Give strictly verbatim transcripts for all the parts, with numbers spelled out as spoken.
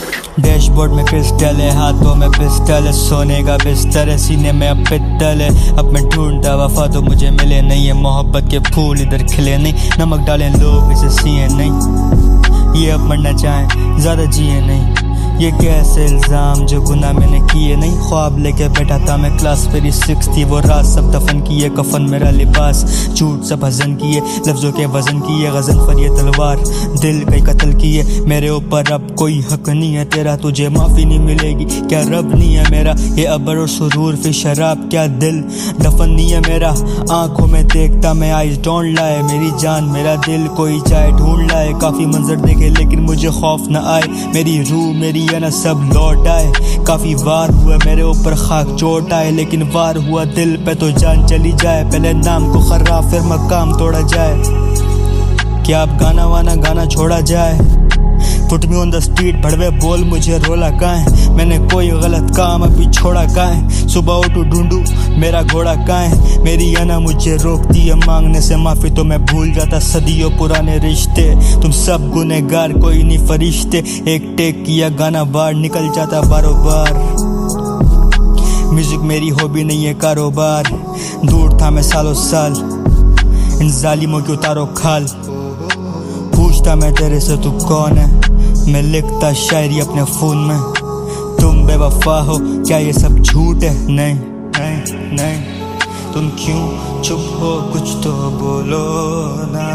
Dashboard में crystal है, हाथों में पिस्टल है, सोने का बिस्तर है, सीने में अब पित्तल है। अब मैं ढूंढता वफा तो मुझे मिले नहीं है, मोहब्बत के फूल इधर खिले नहीं, नमक डालें लोग इसे सिए नहीं। ये अब मरना चाहें ज़्यादा जिए नहीं, ये कैसे इल्ज़ाम जो गुनाह मैंने किए नहीं। ख्वाब लेके बैठा था मैं, क्लास मेरी सिक्स थी, वो रात सब दफन किए, कफन मेरा लिबास, झूठ सब हजन किए, लफ्ज़ों के वजन किए, गजन पर ये तलवार, दिल कई कत्ल किए। मेरे ऊपर अब कोई हक नहीं है तेरा, तुझे माफ़ी नहीं मिलेगी, क्या रब नहीं है मेरा। ये अबर और सुरूर फिर शराब, क्या दिल दफन नहीं है मेरा। आंखों में देखता मैं, आइज डोंट लाए, मेरी जान मेरा दिल कोई चाहे ढूंढ लाए। काफ़ी मंजर देखे लेकिन मुझे खौफ न आए, मेरी रूह मेरी है ना सब लौट आए। काफी वार हुआ मेरे ऊपर खाक चोट आए, लेकिन वार हुआ दिल पे तो जान चली जाए। पहले नाम को खराब फिर मकाम तोड़ा जाए, क्या अब गाना वाना गाना छोड़ा जाए। Put me on the street भड़वे बोल मुझे रोला काहे, मैंने कोई गलत काम अभी छोड़ा काहे। सुबह उठू ढूंढू मेरा घोड़ा काहे, मेरी अना मुझे रोकती है मांगने से माफी, तो मैं भूल जाता सदियों पुराने रिश्ते। तुम सब गुनहगार कोई नहीं फरिश्ते, एक टेक किया गाना बार निकल जाता बारो बार। म्यूजिक मेरी हॉबी नहीं है कारोबार, दूर था मैं सालों साल, इन जालिमों की उतारो खाल। पूछता मैं तेरे से तू कौन है, मैं लिखता शायरी अपने फोन में। तुम बेवफा हो क्या ये सब झूठ है, नहीं नहीं नहीं। तुम क्यों चुप हो, कुछ तो बोलो ना।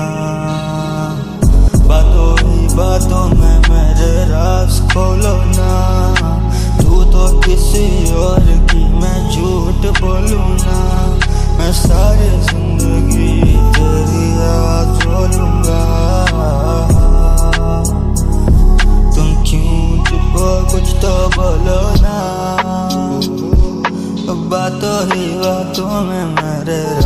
बातों ही बातों में मेरे राज खोलो ना। तू तो किसी और की, मैं झूठ बोलूं ना। मैं सारी जिंदगी तेरी आवाज़ बोलूंगा। कुछ तो बोलो ना, बातों ही बातों में मेरे